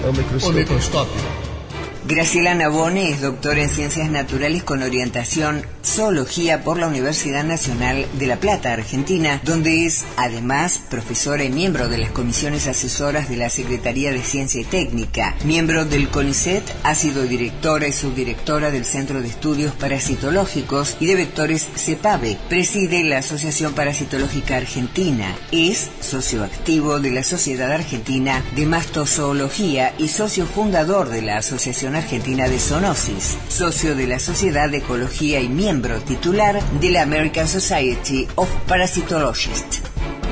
o microscópio. Graciela Navone es doctora en Ciencias Naturales con orientación Zoología por la Universidad Nacional de La Plata, Argentina, donde es, además, profesora y miembro de las comisiones asesoras de la Secretaría de Ciencia y Técnica. Miembro del CONICET, ha sido directora y subdirectora del Centro de Estudios Parasitológicos y de Vectores CEPAVE. Preside la Asociación Parasitológica Argentina. Es socio activo de la Sociedad Argentina de Mastozoología y socio fundador de la Asociación Argentina de Zoonosis, socio de la Sociedad de Ecología y miembro titular de la American Society of Parasitologists.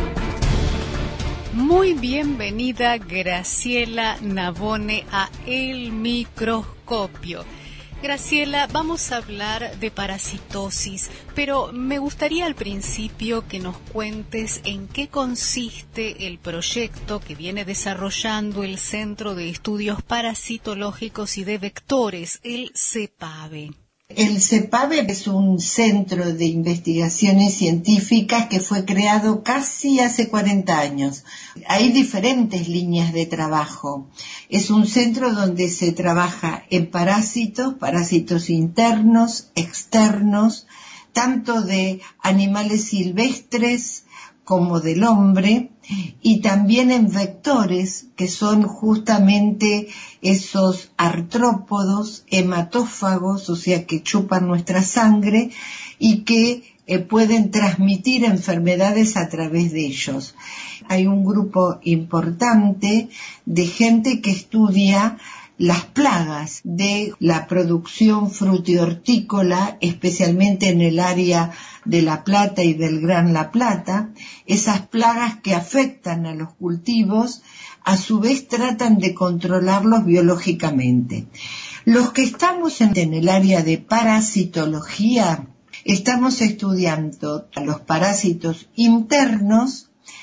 Muy bienvenida, Graciela Navone, a El Microscopio. Graciela, vamos a hablar de parasitosis, pero me gustaría al principio que nos cuentes en qué consiste el proyecto que viene desarrollando el Centro de Estudios Parasitológicos y de Vectores, el CEPAVE. El CEPAVE es un centro de investigaciones científicas que fue creado casi hace 40 años. Hay diferentes líneas de trabajo. Es un centro donde se trabaja en parásitos internos, externos, tanto de animales silvestres como del hombre, y también en vectores, que son justamente esos artrópodos, hematófagos, o sea, que chupan nuestra sangre y que pueden transmitir enfermedades a través de ellos. Hay un grupo importante de gente que estudia las plagas de la producción frutihortícola, especialmente en el área de La Plata y del Gran La Plata. Esas plagas que afectan a los cultivos, a su vez tratan de controlarlos biológicamente. Los que estamos en el área de parasitología, estamos estudiando los parásitos internos,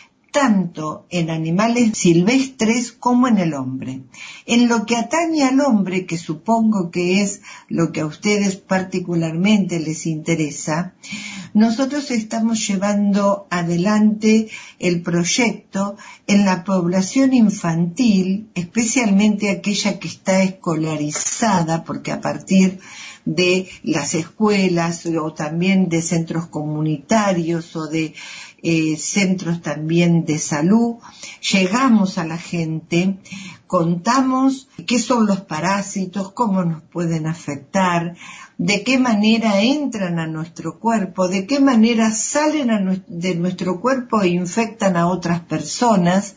tanto en animales silvestres como en el hombre. En lo que atañe al hombre, que supongo que es lo que a ustedes particularmente les interesa, nosotros estamos llevando adelante el proyecto en la población infantil, especialmente aquella que está escolarizada, porque a partir de las escuelas o también de centros comunitarios o de centros también de salud, llegamos a la gente, contamos qué son los parásitos, cómo nos pueden afectar, de qué manera entran a nuestro cuerpo, de qué manera salen de nuestro cuerpo e infectan a otras personas.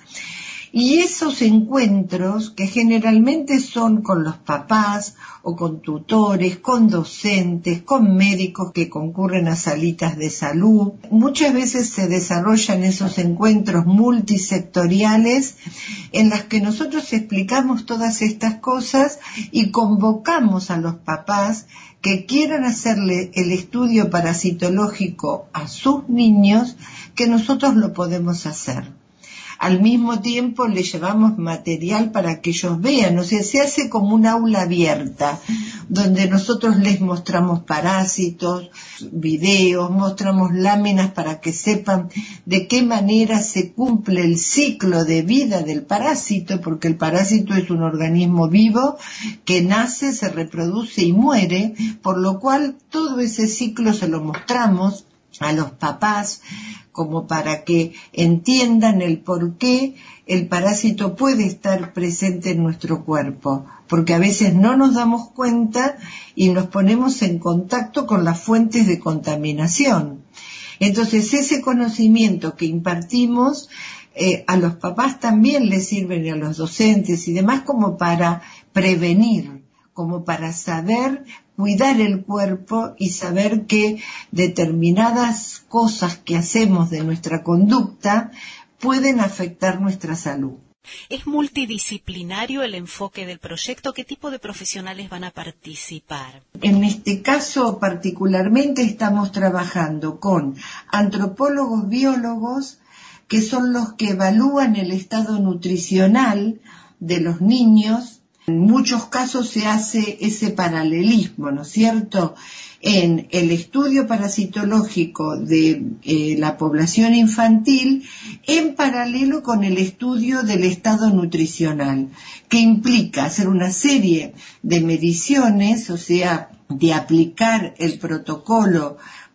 Y esos encuentros, que generalmente son con los papás o con tutores, con docentes, con médicos que concurren a salitas de salud, muchas veces se desarrollan esos encuentros multisectoriales en las que nosotros explicamos todas estas cosas y convocamos a los papás que quieran hacerle el estudio parasitológico a sus niños, que nosotros lo podemos hacer. Al mismo tiempo le llevamos material para que ellos vean, o sea, se hace como un aula abierta, donde nosotros les mostramos parásitos, videos, mostramos láminas para que sepan de qué manera se cumple el ciclo de vida del parásito, porque el parásito es un organismo vivo que nace, se reproduce y muere, por lo cual todo ese ciclo se lo mostramos a los papás, como para que entiendan el por qué el parásito puede estar presente en nuestro cuerpo, porque a veces no nos damos cuenta y nos ponemos en contacto con las fuentes de contaminación. Entonces, ese conocimiento que impartimos a los papás también les sirve, y a los docentes y demás, como para prevenir, como para saber cuidar el cuerpo y saber que determinadas cosas que hacemos de nuestra conducta pueden afectar nuestra salud. ¿Es multidisciplinario el enfoque del proyecto? ¿Qué tipo de profesionales van a participar? En este caso particularmente estamos trabajando con antropólogos biólogos, que son los que evalúan el estado nutricional de los niños. En muchos casos se hace ese paralelismo, ¿no es cierto?, en el estudio parasitológico de la población infantil en paralelo con el estudio del estado nutricional, que implica hacer una serie de mediciones, o sea, de aplicar el protocolo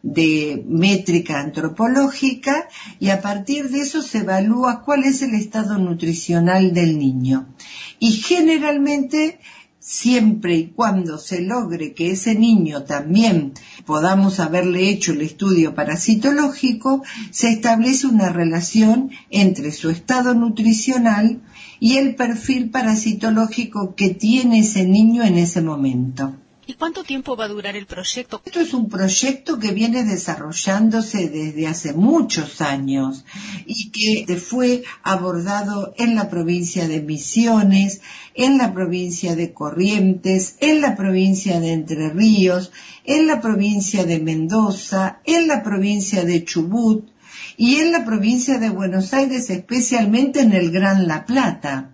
de métrica antropológica, y a partir de eso se evalúa cuál es el estado nutricional del niño. Y generalmente, siempre y cuando se logre que ese niño también podamos haberle hecho el estudio parasitológico, se establece una relación entre su estado nutricional y el perfil parasitológico que tiene ese niño en ese momento. ¿Y cuánto tiempo va a durar el proyecto? Esto es un proyecto que viene desarrollándose desde hace muchos años y que fue abordado en la provincia de Misiones, en la provincia de Corrientes, en la provincia de Entre Ríos, en la provincia de Mendoza, en la provincia de Chubut y en la provincia de Buenos Aires, especialmente en el Gran La Plata.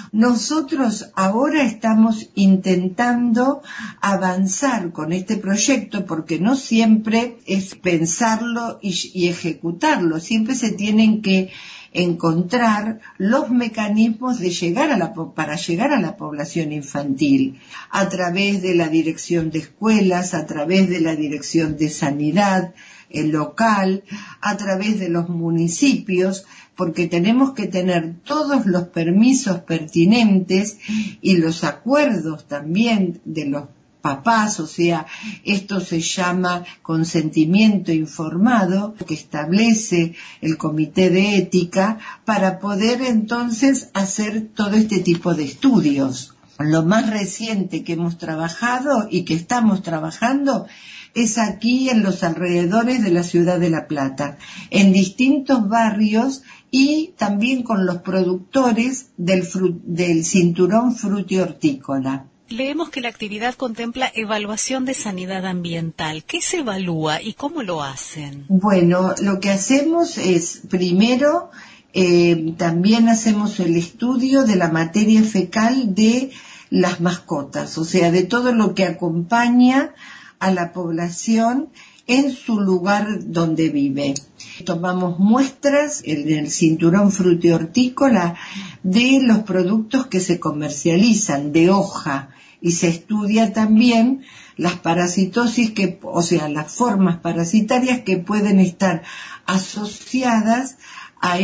Nosotros ahora estamos intentando avanzar con este proyecto porque no siempre es pensarlo y ejecutarlo, siempre se tienen que encontrar los mecanismos de para llegar a la población infantil, a través de la dirección de escuelas, a través de la dirección de sanidad local, a través de los municipios, porque tenemos que tener todos los permisos pertinentes y los acuerdos también de los papás, o sea, esto se llama consentimiento informado, que establece el Comité de Ética para poder entonces hacer todo este tipo de estudios. Lo más reciente que hemos trabajado y que estamos trabajando es aquí en los alrededores de la ciudad de La Plata, en distintos barrios y también con los productores del cinturón frutihortícola. Leemos que la actividad contempla evaluación de sanidad ambiental. ¿Qué se evalúa y cómo lo hacen? Bueno, lo que hacemos es, primero, también hacemos el estudio de la materia fecal de las mascotas, o sea, de todo lo que acompaña a la población en su lugar donde vive. Tomamos muestras en el cinturón frutihortícola de los productos que se comercializan de hoja y se estudia también las parasitosis, o sea, las formas parasitarias que pueden estar asociadas a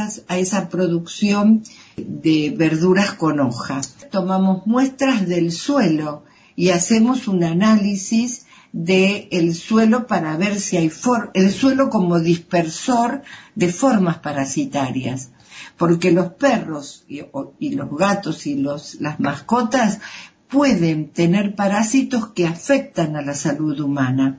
esa producción de verduras con hoja. Tomamos muestras del suelo y hacemos un análisis del suelo para ver si hay el suelo como dispersor de formas parasitarias, porque los perros y los gatos y las mascotas pueden tener parásitos que afectan a la salud humana.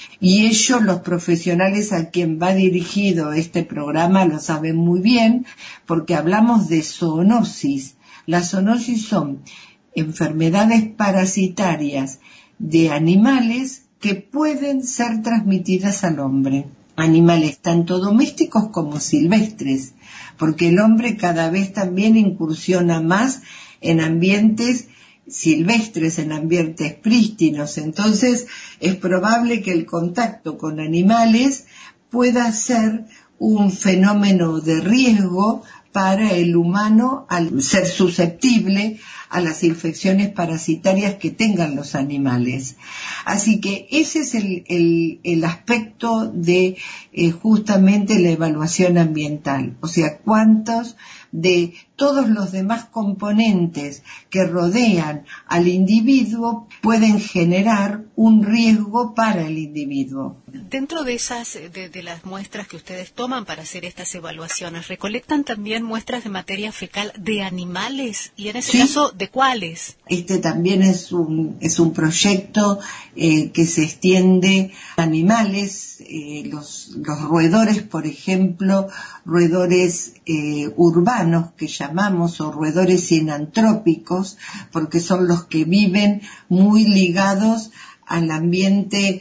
Y ellos, los profesionales a quien va dirigido este programa, lo saben muy bien, porque hablamos de zoonosis. Las zoonosis son enfermedades parasitarias de animales que pueden ser transmitidas al hombre. Animales tanto domésticos como silvestres, porque el hombre cada vez también incursiona más en ambientes silvestres, en ambientes prístinos. Entonces es probable que el contacto con animales pueda ser un fenómeno de riesgo para el humano al ser susceptible a las infecciones parasitarias que tengan los animales. Así que ese es el aspecto de justamente la evaluación ambiental, o sea, cuántos de todos los demás componentes que rodean al individuo pueden generar un riesgo para el individuo. Dentro de de las muestras que ustedes toman para hacer estas evaluaciones, ¿recolectan también muestras de materia fecal de animales? Y en ese caso, ¿de cuáles? Este también es un proyecto que se extiende a animales, los roedores, por ejemplo, roedores urbanos que llamamos, o roedores sinantrópicos, porque son los que viven muy ligados al ambiente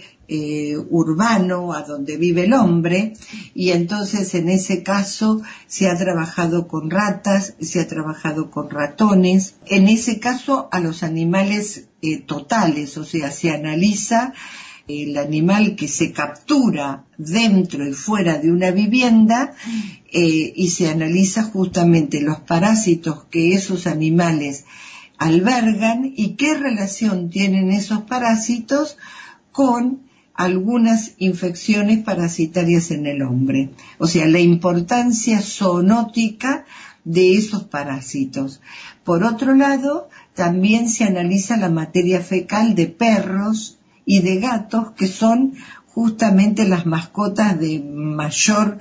urbano, a donde vive el hombre, y entonces en ese caso se ha trabajado con ratas, se ha trabajado con ratones, en ese caso a los animales totales, o sea, se analiza el animal que se captura dentro y fuera de una vivienda, y se analiza justamente los parásitos que esos animales albergan y qué relación tienen esos parásitos con algunas infecciones parasitarias en el hombre. O sea, la importancia zoonótica de esos parásitos. Por otro lado, también se analiza la materia fecal de perros y de gatos, que son justamente las mascotas de mayor,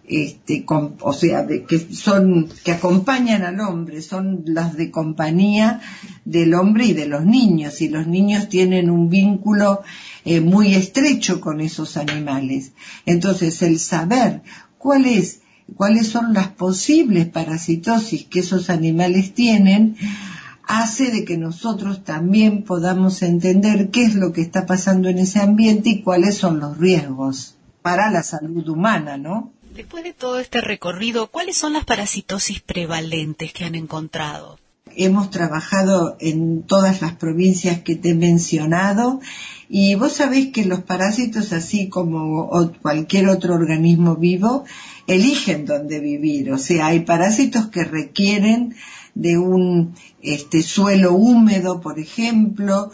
que acompañan al hombre, son las de compañía del hombre y de los niños, y los niños tienen un vínculo muy estrecho con esos animales. Entonces, el saber cuáles son las posibles parasitosis que esos animales tienen, hace de que nosotros también podamos entender qué es lo que está pasando en ese ambiente y cuáles son los riesgos para la salud humana, ¿no? Después de todo este recorrido, ¿cuáles son las parasitosis prevalentes que han encontrado? Hemos trabajado en todas las provincias que te he mencionado, y vos sabés que los parásitos, así como cualquier otro organismo vivo, eligen dónde vivir. O sea, hay parásitos que requieren de un suelo húmedo, por ejemplo,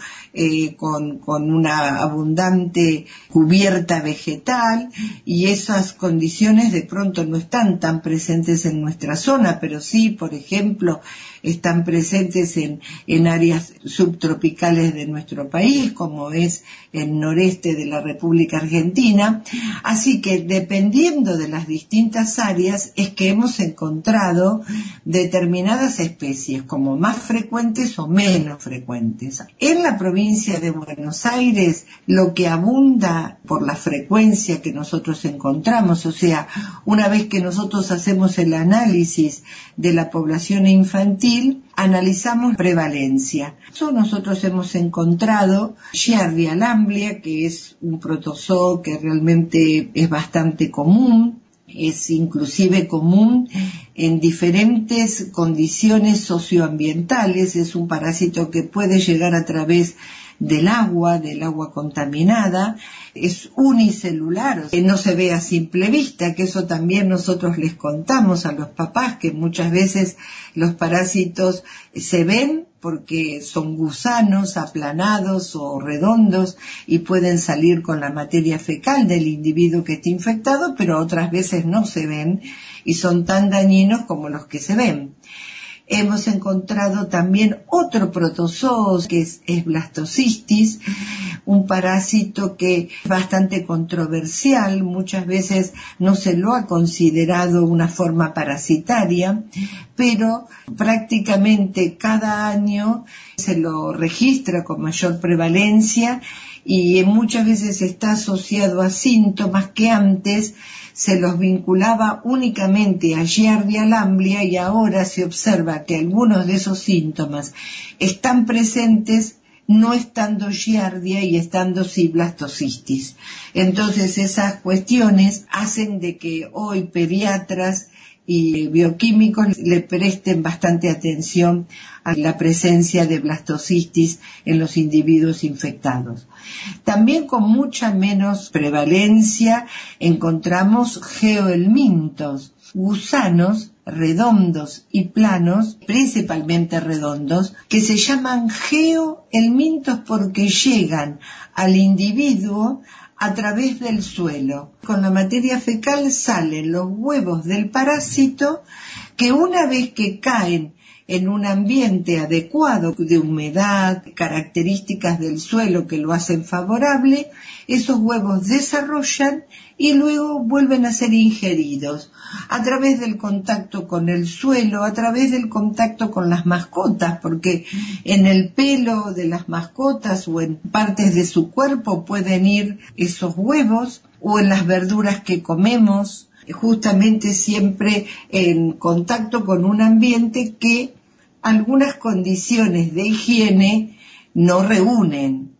con una abundante cubierta vegetal, y esas condiciones de pronto no están tan presentes en nuestra zona, pero sí, por ejemplo, están presentes en áreas subtropicales de nuestro país, como es el noreste de la República Argentina. Así que, dependiendo de las distintas áreas, es que hemos encontrado determinadas especies, como más frecuentes o menos frecuentes. En la provincia de Buenos Aires, lo que abunda por la frecuencia que nosotros encontramos, o sea, una vez que nosotros hacemos el análisis de la población infantil, analizamos prevalencia. Nosotros hemos encontrado Giardia lamblia, que es un protozoo que realmente es bastante común, es inclusive común en diferentes condiciones socioambientales. Es un parásito que puede llegar a través del agua contaminada, es unicelular, no se ve a simple vista, que eso también nosotros les contamos a los papás, que muchas veces los parásitos se ven porque son gusanos aplanados o redondos y pueden salir con la materia fecal del individuo que está infectado, pero otras veces no se ven y son tan dañinos como los que se ven. Hemos encontrado también otro protozoo que es Blastocystis, un parásito que es bastante controversial, muchas veces no se lo ha considerado una forma parasitaria, pero prácticamente cada año se lo registra con mayor prevalencia y muchas veces está asociado a síntomas que antes se los vinculaba únicamente a Giardia lamblia, y ahora se observa que algunos de esos síntomas están presentes no estando Giardia y estando sí Blastocystis. Entonces esas cuestiones hacen de que hoy pediatras y bioquímicos le presten bastante atención a la presencia de Blastocystis en los individuos infectados. También con mucha menos prevalencia encontramos geohelmintos, gusanos redondos y planos, principalmente redondos, que se llaman geohelmintos porque llegan al individuo a través del suelo. Con la materia fecal salen los huevos del parásito, que una vez que caen en un ambiente adecuado de humedad, características del suelo que lo hacen favorable, esos huevos desarrollan y luego vuelven a ser ingeridos a través del contacto con el suelo, a través del contacto con las mascotas, porque en el pelo de las mascotas o en partes de su cuerpo pueden ir esos huevos, o en las verduras que comemos, justamente siempre en contacto con un ambiente que algunas condiciones de higiene no reúnen.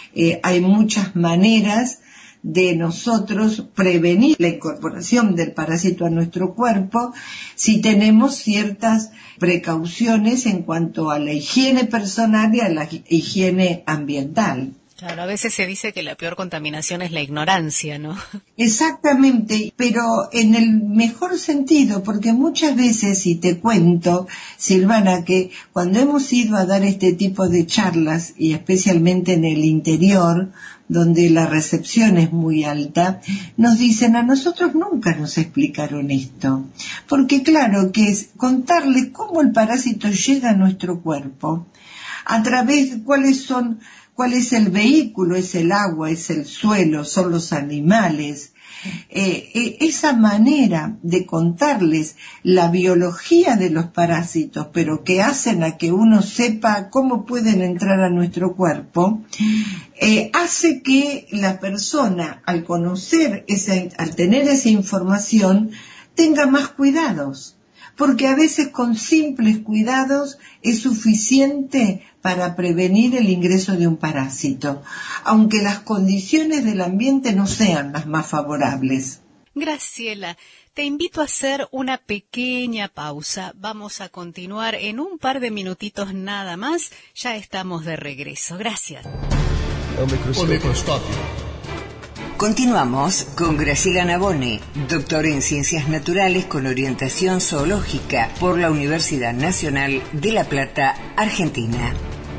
Hay muchas maneras de nosotros prevenir la incorporación del parásito a nuestro cuerpo si tenemos ciertas precauciones en cuanto a la higiene personal y a la higiene ambiental. Claro, a veces se dice que la peor contaminación es la ignorancia, ¿no? Exactamente, pero en el mejor sentido, porque muchas veces, y te cuento, Silvana, que cuando hemos ido a dar este tipo de charlas, y especialmente en el interior, donde la recepción es muy alta, nos dicen, a nosotros nunca nos explicaron esto. Porque claro, que es contarles cómo el parásito llega a nuestro cuerpo, a través de cuál es el vehículo, es el agua, es el suelo, son los animales. Esa manera de contarles la biología de los parásitos, pero que hacen a que uno sepa cómo pueden entrar a nuestro cuerpo, hace que la persona, al tener esa información, tenga más cuidados. Porque a veces con simples cuidados es suficiente para prevenir el ingreso de un parásito, aunque las condiciones del ambiente no sean las más favorables. Graciela, te invito a hacer una pequeña pausa. Vamos a continuar en un par de minutitos nada más. Ya estamos de regreso. Gracias. O microscopio. Continuamos con Graciela Navone, doctora en Ciencias Naturales con orientación zoológica por la Universidad Nacional de La Plata, Argentina.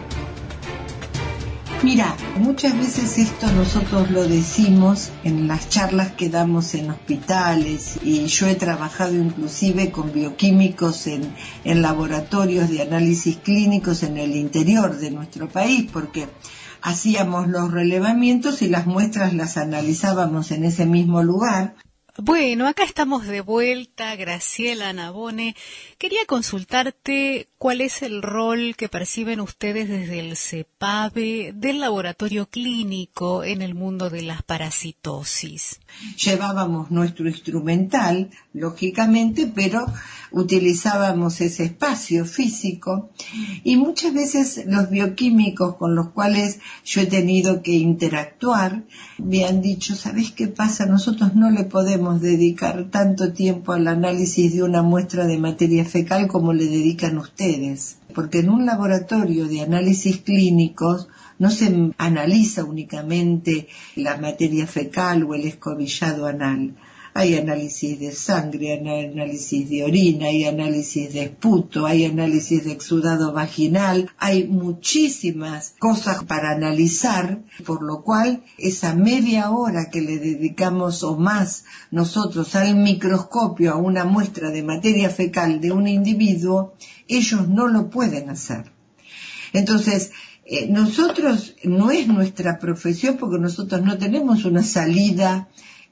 Mira, muchas veces esto nosotros lo decimos en las charlas que damos en hospitales, y yo he trabajado inclusive con bioquímicos en laboratorios de análisis clínicos en el interior de nuestro país, porque hacíamos los relevamientos y las muestras las analizábamos en ese mismo lugar. Bueno, acá estamos de vuelta, Graciela Navone. Quería consultarte cuál es el rol que perciben ustedes desde el CEPAVE del laboratorio clínico en el mundo de las parasitosis. Llevábamos nuestro instrumental, lógicamente, pero utilizábamos ese espacio físico, y muchas veces los bioquímicos con los cuales yo he tenido que interactuar me han dicho, ¿sabés qué pasa? Nosotros no le podemos dedicar tanto tiempo al análisis de una muestra de materia fecal como le dedican ustedes, porque en un laboratorio de análisis clínicos no se analiza únicamente la materia fecal o el escobillado anal. Hay análisis de sangre, hay análisis de orina, hay análisis de esputo, hay análisis de exudado vaginal, hay muchísimas cosas para analizar, por lo cual esa media hora que le dedicamos o más nosotros al microscopio a una muestra de materia fecal de un individuo, ellos no lo pueden hacer. Entonces, nosotros no es nuestra profesión, porque nosotros no tenemos una salida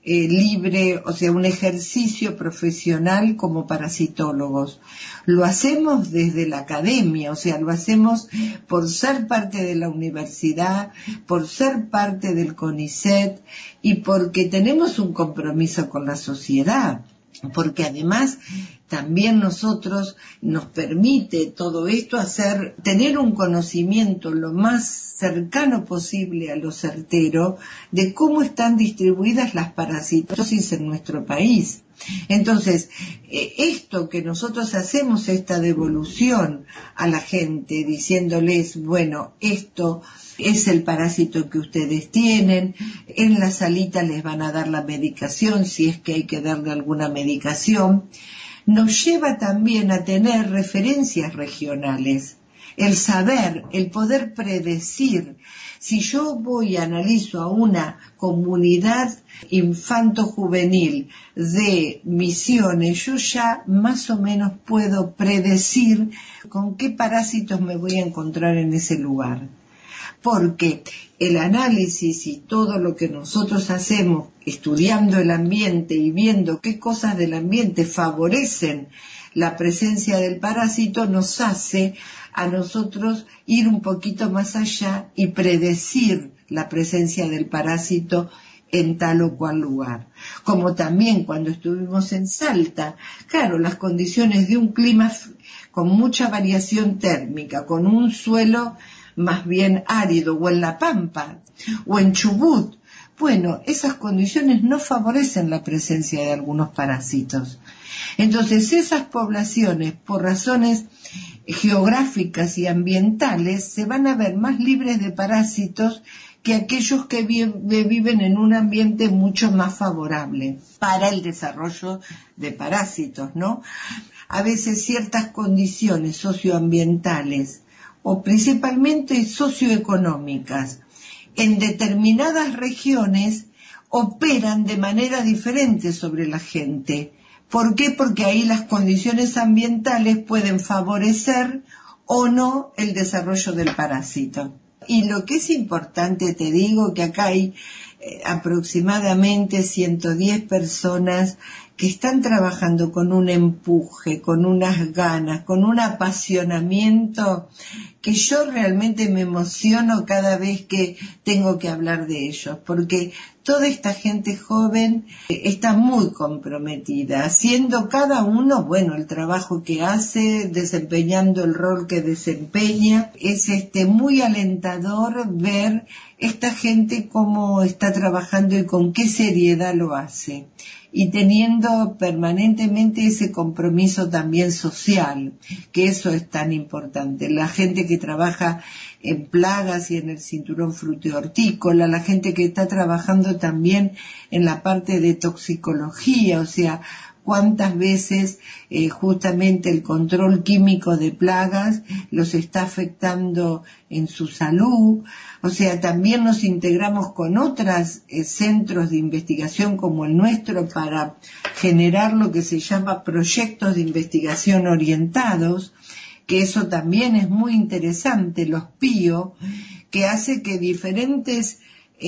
libre, o sea, un ejercicio profesional como parasitólogos. Lo hacemos desde la academia, o sea, lo hacemos por ser parte de la universidad, por ser parte del CONICET y porque tenemos un compromiso con la sociedad. Porque además también nosotros nos permite todo esto tener un conocimiento lo más cercano posible a lo certero de cómo están distribuidas las parasitosis en nuestro país. Entonces, esto que nosotros hacemos, esta devolución a la gente, diciéndoles, bueno, esto es el parásito que ustedes tienen, en la salita les van a dar la medicación, si es que hay que darle alguna medicación, nos lleva también a tener referencias regionales. El saber, el poder predecir. Si yo voy y analizo a una comunidad infanto-juvenil de Misiones, yo ya más o menos puedo predecir con qué parásitos me voy a encontrar en ese lugar. Porque el análisis y todo lo que nosotros hacemos estudiando el ambiente y viendo qué cosas del ambiente favorecen la presencia del parásito nos hace a nosotros ir un poquito más allá y predecir la presencia del parásito en tal o cual lugar. Como también cuando estuvimos en Salta, claro, las condiciones de un clima con mucha variación térmica, con un suelo más bien árido, o en La Pampa, o en Chubut, bueno, esas condiciones no favorecen la presencia de algunos parásitos. Entonces, esas poblaciones, por razones geográficas y ambientales, se van a ver más libres de parásitos que aquellos que viven en un ambiente mucho más favorable para el desarrollo de parásitos, ¿no? A veces ciertas condiciones socioambientales o principalmente socioeconómicas en determinadas regiones operan de manera diferente sobre la gente. ¿Por qué? Porque ahí las condiciones ambientales pueden favorecer o no el desarrollo del parásito. Y lo que es importante, te digo que acá hay aproximadamente 110 personas que están trabajando con un empuje, con unas ganas, con un apasionamiento que yo realmente me emociono cada vez que tengo que hablar de ellos, porque toda esta gente joven está muy comprometida, haciendo cada uno, bueno, el trabajo que hace, desempeñando el rol que desempeña. Es muy alentador ver esta gente cómo está trabajando y con qué seriedad lo hace, y teniendo permanentemente ese compromiso también social, que eso es tan importante. La gente que trabaja en plagas y en el cinturón frutihortícola, la gente que está trabajando también en la parte de toxicología, o sea, cuántas veces justamente el control químico de plagas los está afectando en su salud. O sea, también nos integramos con otros centros de investigación como el nuestro para generar lo que se llama proyectos de investigación orientados, que eso también es muy interesante, los PIO, que hace que diferentes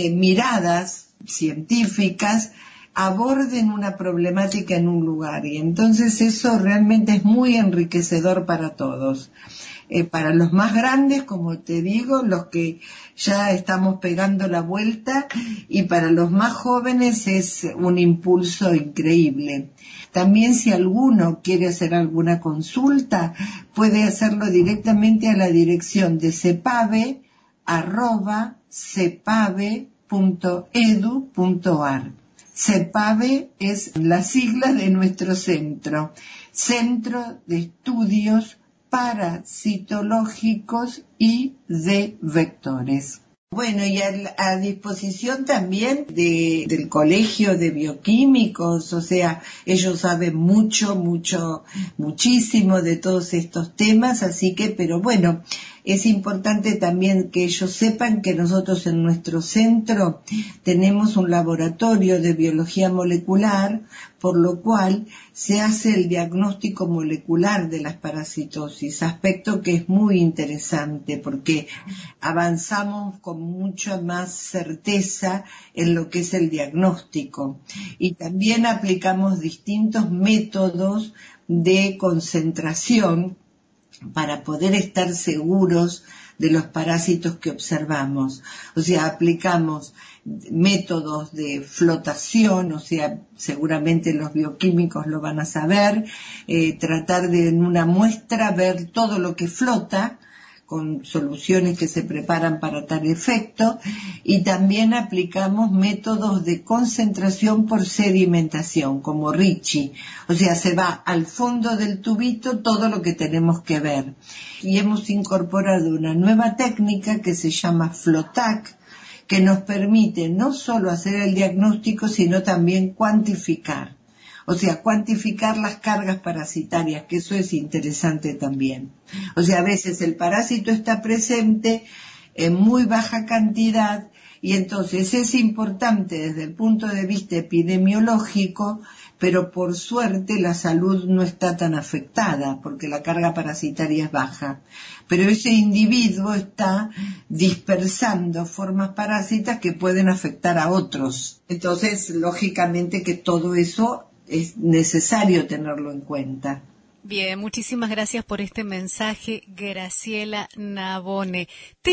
miradas científicas aborden una problemática en un lugar, y entonces eso realmente es muy enriquecedor para todos. Para los más grandes, como te digo, los que ya estamos pegando la vuelta, y para los más jóvenes es un impulso increíble. También si alguno quiere hacer alguna consulta, puede hacerlo directamente a la dirección de cepave, @cepave.edu.ar. CEPAVE es la sigla de nuestro centro, Centro de Estudios Parasitológicos y de Vectores. Bueno, y a disposición también del Colegio de Bioquímicos, o sea, ellos saben muchísimo de todos estos temas, así que, pero bueno, es importante también que ellos sepan que nosotros en nuestro centro tenemos un laboratorio de biología molecular, por lo cual se hace el diagnóstico molecular de las parasitosis, aspecto que es muy interesante porque avanzamos con mucha más certeza en lo que es el diagnóstico, y también aplicamos distintos métodos de concentración para poder estar seguros de los parásitos que observamos. O sea, aplicamos métodos de flotación, o sea, seguramente los bioquímicos lo van a saber, tratar de en una muestra ver todo lo que flota, con soluciones que se preparan para tal efecto, y también aplicamos métodos de concentración por sedimentación, como Ricci, o sea, se va al fondo del tubito todo lo que tenemos que ver. Y hemos incorporado una nueva técnica que se llama FLOTAC, que nos permite no solo hacer el diagnóstico, sino también cuantificar. O sea, cuantificar las cargas parasitarias, que eso es interesante también. O sea, a veces el parásito está presente en muy baja cantidad, y entonces es importante desde el punto de vista epidemiológico, pero por suerte la salud no está tan afectada porque la carga parasitaria es baja. Pero ese individuo está dispersando formas parásitas que pueden afectar a otros. Entonces, lógicamente que todo eso es necesario tenerlo en cuenta. Bien, muchísimas gracias por este mensaje, Graciela Navone.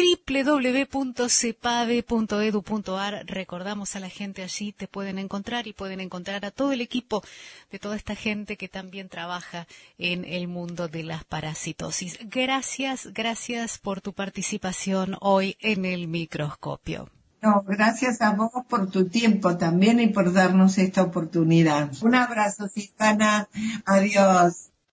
www.cepave.edu.ar. Recordamos a la gente allí, te pueden encontrar y pueden encontrar a todo el equipo de toda esta gente que también trabaja en el mundo de las parasitosis. Gracias por tu participación hoy en el microscopio. No, gracias a vos por tu tiempo también y por darnos esta oportunidad. Un abrazo, Susana. Adiós.